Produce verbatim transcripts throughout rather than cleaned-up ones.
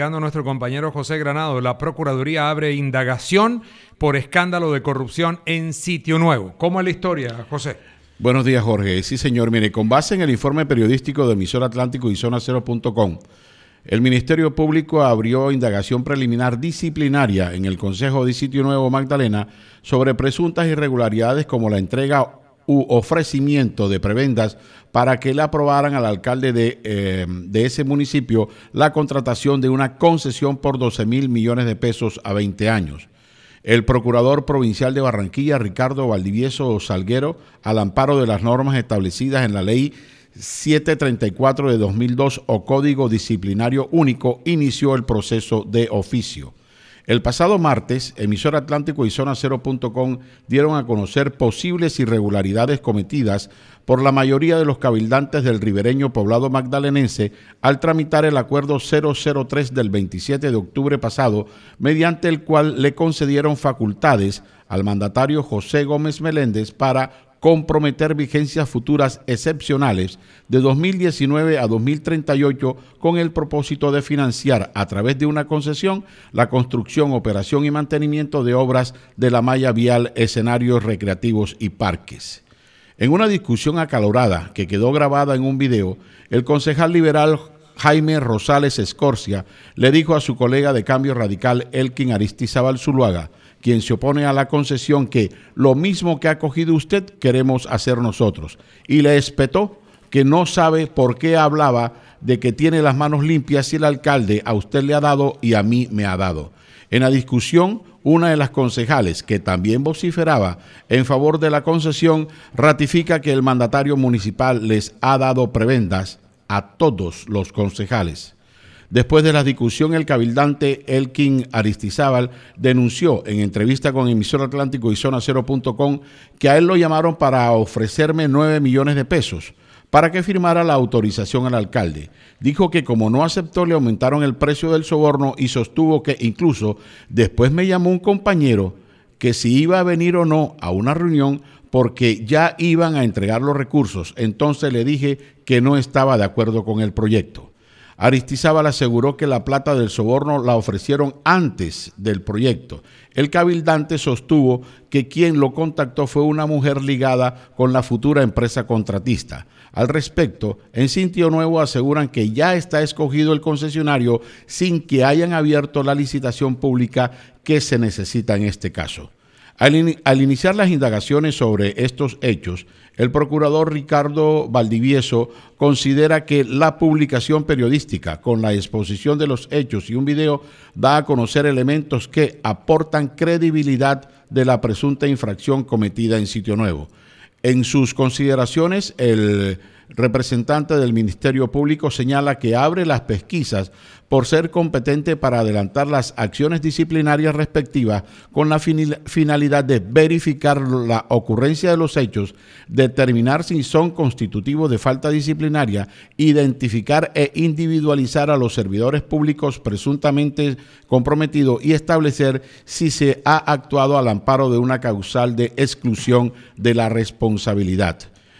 Nuestro compañero José Granado, la Procuraduría abre indagación por escándalo de corrupción en Sitio Nuevo. ¿Cómo es la historia, José? Buenos días, Jorge. Sí, señor. Mire, con base en el informe periodístico de Emisora Atlántico y Zona Cero punto com, el Ministerio Público abrió indagación preliminar disciplinaria en el Consejo de Sitio Nuevo Magdalena sobre presuntas irregularidades como la entrega u ofrecimiento de prebendas para que le aprobaran al alcalde de, eh, de ese municipio la contratación de una concesión por doce mil millones de pesos a veinte años. El procurador provincial de Barranquilla, Ricardo Valdivieso Salguero, al amparo de las normas establecidas en la ley setecientos treinta y cuatro de dos mil dos o Código Disciplinario Único, inició el proceso de oficio. El pasado martes, Emisora Atlántico y Zona Cero punto com dieron a conocer posibles irregularidades cometidas por la mayoría de los cabildantes del ribereño poblado magdalenense al tramitar el acuerdo cero cero tres del veintisiete de octubre pasado, mediante el cual le concedieron facultades al mandatario José Gómez Meléndez para comprometer vigencias futuras excepcionales de dos mil diecinueve a dos mil treinta y ocho con el propósito de financiar a través de una concesión la construcción, operación y mantenimiento de obras de la malla vial, escenarios recreativos y parques. En una discusión acalorada que quedó grabada en un video, el concejal liberal Jaime Rosales Escorcia le dijo a su colega de Cambio Radical, Elkin Aristizábal Zuluaga, quien se opone a la concesión, que lo mismo que ha cogido usted queremos hacer nosotros, y le espetó que no sabe por qué hablaba de que tiene las manos limpias si el alcalde a usted le ha dado y a mí me ha dado. En la discusión, una de las concejales, que también vociferaba en favor de la concesión, ratifica que el mandatario municipal les ha dado prebendas a todos los concejales. Después de la discusión, el cabildante Elkin Aristizábal denunció en entrevista con Emisora Atlántico y Zona Cero punto com que a él lo llamaron para ofrecerme nueve millones de pesos para que firmara la autorización al alcalde. Dijo que como no aceptó, le aumentaron el precio del soborno y sostuvo que incluso después me llamó un compañero que si iba a venir o no a una reunión porque ya iban a entregar los recursos. Entonces le dije que no estaba de acuerdo con el proyecto. Aristizábal aseguró que la plata del soborno la ofrecieron antes del proyecto. El cabildante sostuvo que quien lo contactó fue una mujer ligada con la futura empresa contratista. Al respecto, en Sitio Nuevo aseguran que ya está escogido el concesionario sin que hayan abierto la licitación pública que se necesita en este caso. Al, in- al iniciar las indagaciones sobre estos hechos, el procurador Ricardo Valdivieso considera que la publicación periodística con la exposición de los hechos y un video da a conocer elementos que aportan credibilidad de la presunta infracción cometida en Sitio Nuevo. En sus consideraciones, el representante del Ministerio Público señala que abre las pesquisas por ser competente para adelantar las acciones disciplinarias respectivas con la finalidad de verificar la ocurrencia de los hechos, determinar si son constitutivos de falta disciplinaria, identificar e individualizar a los servidores públicos presuntamente comprometidos y establecer si se ha actuado al amparo de una causal de exclusión de la responsabilidad.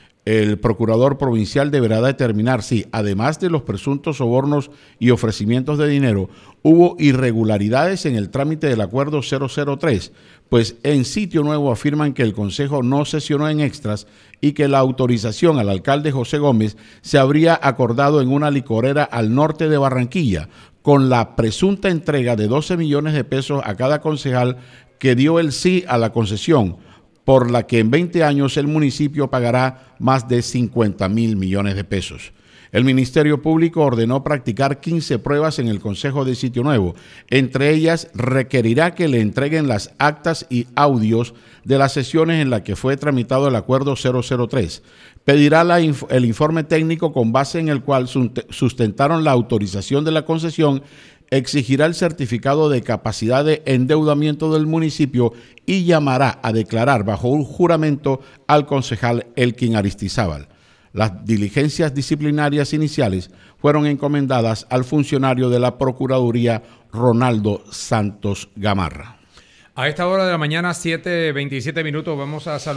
El procurador provincial deberá determinar si, además de los presuntos sobornos y ofrecimientos de dinero, hubo irregularidades en el trámite del acuerdo cero cero tres, pues en Sitio Nuevo afirman que el Consejo no sesionó en extras y que la autorización al alcalde José Gómez se habría acordado en una licorera al norte de Barranquilla, con la presunta entrega de doce millones de pesos a cada concejal que dio el sí a la concesión, por la que en veinte años el municipio pagará más de cincuenta mil millones de pesos. El Ministerio Público ordenó practicar quince pruebas en el Consejo de Sitio Nuevo. Entre ellas, requerirá que le entreguen las actas y audios de las sesiones en las que fue tramitado el acuerdo cero cero tres. Pedirá la, el informe técnico con base en el cual sustentaron la autorización de la concesión, exigirá el certificado de capacidad de endeudamiento del municipio y llamará a declarar bajo un juramento al concejal Elkin Aristizábal. Las diligencias disciplinarias iniciales fueron encomendadas al funcionario de la Procuraduría Ronaldo Santos Gamarra. A esta hora de la mañana, siete veintisiete minutos, vamos a saludar.